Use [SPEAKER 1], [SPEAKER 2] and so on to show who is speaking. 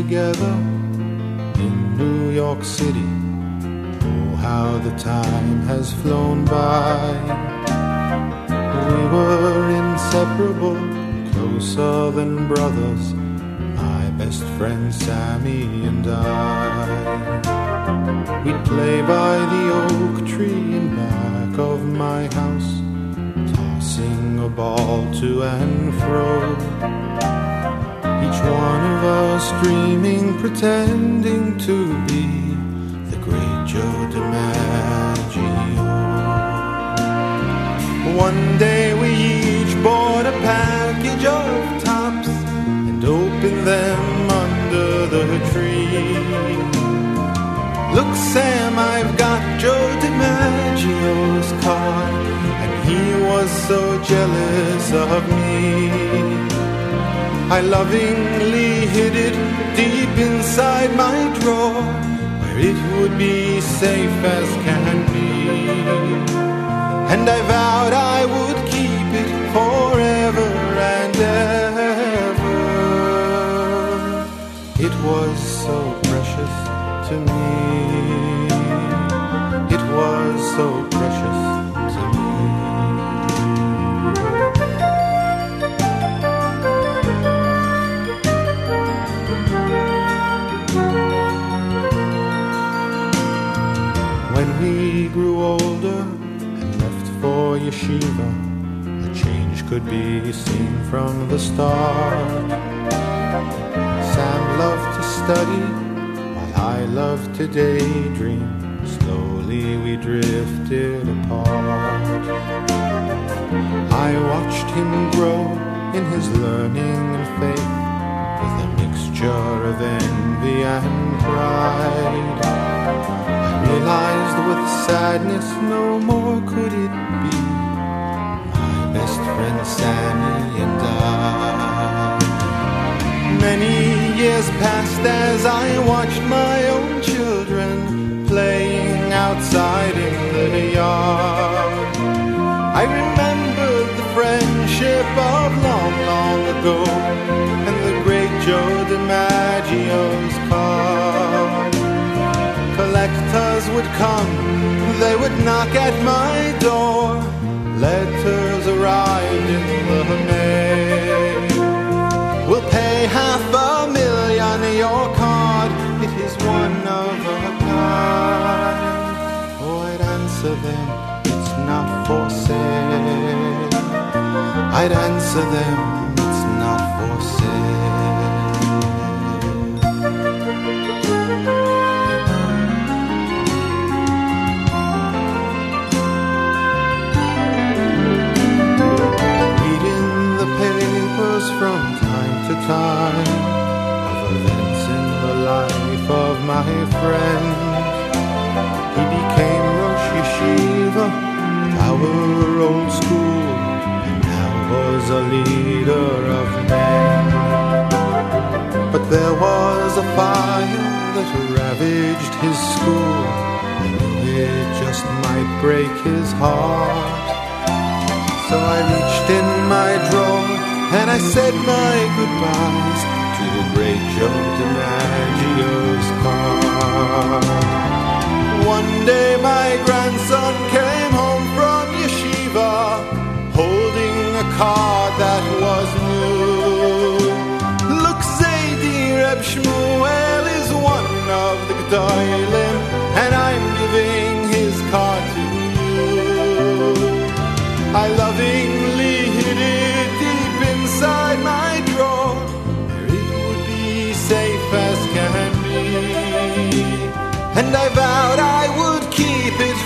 [SPEAKER 1] together in New York City. Oh, how the time has flown by. We were inseparable, closer than brothers, my best friend Sammy and I. We'd play by the oak tree in back of my house, tossing a ball to and fro, each one of us dreaming, pretending to be the great Joe DiMaggio. One day we each bought a package of tops and opened them under the tree. Look, Sam, I've got Joe DiMaggio's card, and he was so jealous of me. I lovingly hid it deep inside my drawer, where it would be safe as can be. And I vowed I would keep it forever and ever. It was so precious to me. It was so precious to me. When we grew older and left for yeshiva, a change could be seen from the start. Sam loved to study, I loved to daydream. Slowly we drifted apart. I watched him grow in his learning and faith, with a mixture of envy and pride. I realized with sadness no more could it be, my best friend Sammy and I. Many years passed as I watched my own children playing outside in the yard. I remembered the friendship of long, long ago, and the great Joe DiMaggio's card. Collectors would come, they would knock at my door. Letters arrived in the mail. We'll pay $500,000, your card, it is one of a kind. Oh, I'd answer them, it's not for sale. I'd answer them, it's not for sale. Reading the papers from time to time of events in the life of my friend. He became Rosh Yeshiva, our old school, and now was a leader of men. But there was a fire that ravaged his school, and it just might break his heart. So I reached in my drawer and I said my goodbyes to the great Joe DiMaggio's card. One day my grandson came home from yeshiva, holding a card that was new. Look, Zaidi, Reb Shmuel is one of the Gedolim, and I'm giving his card to you. I lovingly hid it deep inside my drawer, where it would be safe as can be. And I vowed I would keep it